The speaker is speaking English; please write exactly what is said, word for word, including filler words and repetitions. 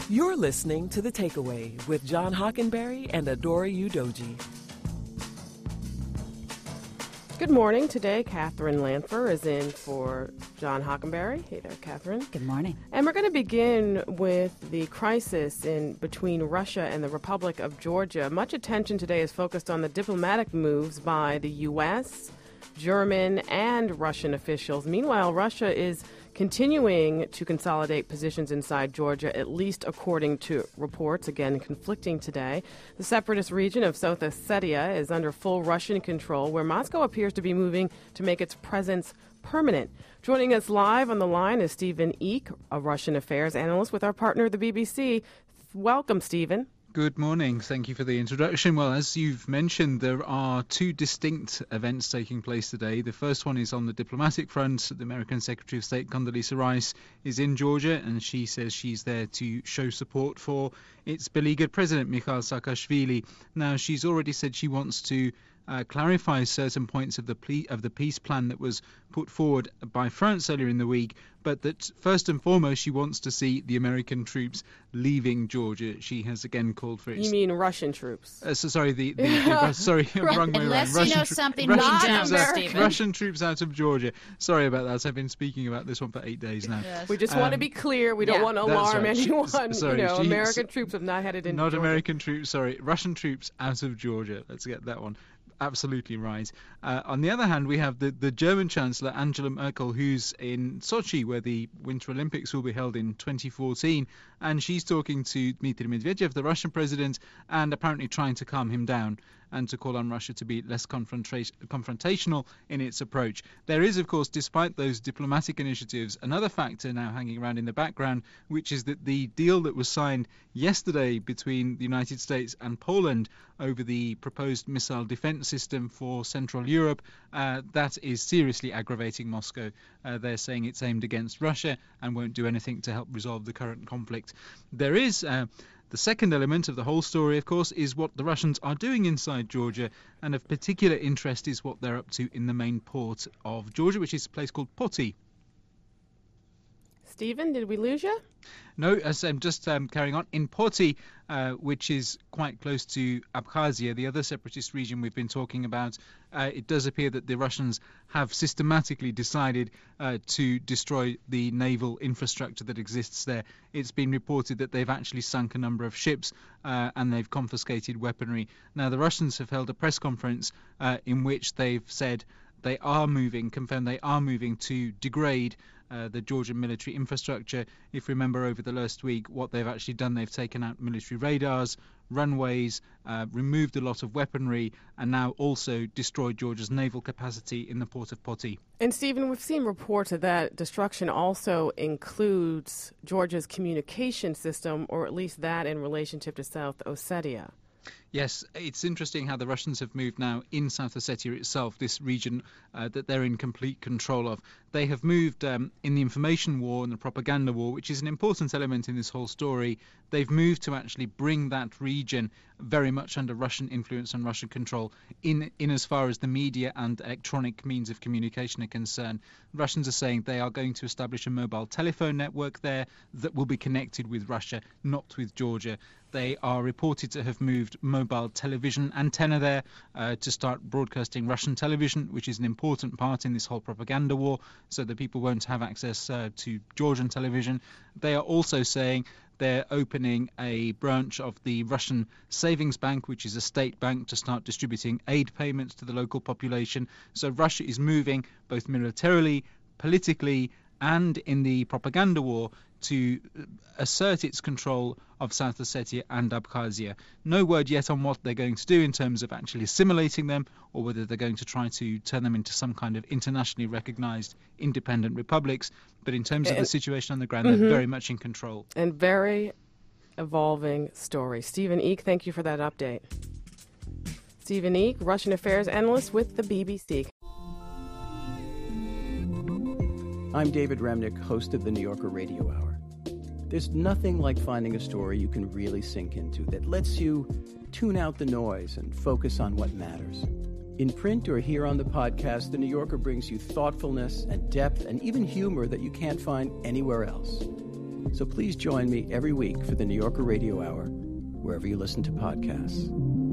You're listening to The Takeaway with John Hockenberry and Adora Udoji. Good morning. Today, Catherine Lanpher is in for John Hockenberry. Hey there, Catherine. Good morning. And we're going to begin with the crisis in between Russia and the Republic of Georgia. Much attention today is focused on the diplomatic moves by the U S, German, and Russian officials. Meanwhile, Russia is continuing to consolidate positions inside Georgia, at least according to reports, again, conflicting today. The separatist region of South Ossetia is under full Russian control, where Moscow appears to be moving to make its presence permanent. Joining us live on the line is Stephen Eek, a Russian affairs analyst with our partner, the B B C. Welcome, Stephen. Good morning. Thank you for the introduction. Well, as you've mentioned, there are two distinct events taking place today. The first one is on the diplomatic front. The American Secretary of State, Condoleezza Rice, is in Georgia, and she says she's there to show support for its beleaguered president, Mikhail Saakashvili. Now, she's already said she wants to Uh, clarify certain points of the ple- of the peace plan that was put forward by France earlier in the week, but that first and foremost she wants to see the American troops leaving Georgia. She has again called for it. You mean Russian troops? Uh, so sorry, the, the, the sorry, wrong way Unless around. you know Russian something Russian we troops don't, out, Stephen. Russian troops out of Georgia. Sorry about that. I've been speaking about this one for eight days now. Yes. We just Um, want to be clear. We don't yeah. want to That's alarm right. She- anyone. sorry, you know, she- American troops have not headed into Not Georgia. American troops, sorry, Russian troops out of Georgia. Let's get that one absolutely right. Uh, on the other hand, we have the, the German Chancellor, Angela Merkel, who's in Sochi, where the Winter Olympics will be held in twenty fourteen, and she's talking to Dmitry Medvedev, the Russian president, and apparently trying to calm him down and to call on Russia to be less confronta- confrontational in its approach. There is, of course, despite those diplomatic initiatives, another factor now hanging around in the background, which is that the deal that was signed yesterday between the United States and Poland over the proposed missile defense system for Central Europe, uh, that is seriously aggravating Moscow. Uh, they're saying it's aimed against Russia and won't do anything to help resolve the current conflict. There is uh, the second element of the whole story, of course, is what the Russians are doing inside Georgia, and of particular interest is what they're up to in the main port of Georgia, which is a place called Poti. Stephen, did we lose you? No, as I'm just um, carrying on, in Poti, uh, which is quite close to Abkhazia, the other separatist region we've been talking about, uh, it does appear that the Russians have systematically decided uh, to destroy the naval infrastructure that exists there. It's been reported that they've actually sunk a number of ships uh, and they've confiscated weaponry. Now, the Russians have held a press conference uh, in which they've said they are moving, confirmed they are moving to degrade Uh, the Georgian military infrastructure. If you remember, over the last week, what they've actually done, they've taken out military radars, runways, uh, removed a lot of weaponry, and now also destroyed Georgia's naval capacity in the port of Poti. And, Stephen, we've seen reports that that destruction also includes Georgia's communication system, or at least that in relationship to South Ossetia. Yes, it's interesting how the Russians have moved now in South Ossetia itself, this region uh, that they're in complete control of. They have moved um, in the information war and the propaganda war, which is an important element in this whole story. They've moved to actually bring that region very much under Russian influence and Russian control in, in as far as the media and electronic means of communication are concerned. Russians are saying they are going to establish a mobile telephone network there that will be connected with Russia, not with Georgia. They are reported to have moved mobile television antenna there uh, to start broadcasting Russian television, which is an important part in this whole propaganda war, so that people won't have access uh, to Georgian television. They are also saying they're opening a branch of the Russian Savings Bank, which is a state bank, to start distributing aid payments to the local population. So Russia is moving both militarily, politically, and in the propaganda war to assert its control of South Ossetia and Abkhazia. No word yet on what they're going to do in terms of actually assimilating them, or whether they're going to try to turn them into some kind of internationally recognized independent republics. But in terms of the situation on the ground, mm-hmm. they're very much in control. And very evolving story. Stephen Eek, thank you for that update. Stephen Eek, Russian affairs analyst with the B B C. I'm David Remnick, host of the New Yorker Radio Hour. There's nothing like finding a story you can really sink into that lets you tune out the noise and focus on what matters. In print or here on the podcast, The New Yorker brings you thoughtfulness and depth and even humor that you can't find anywhere else. So please join me every week for the New Yorker Radio Hour, wherever you listen to podcasts.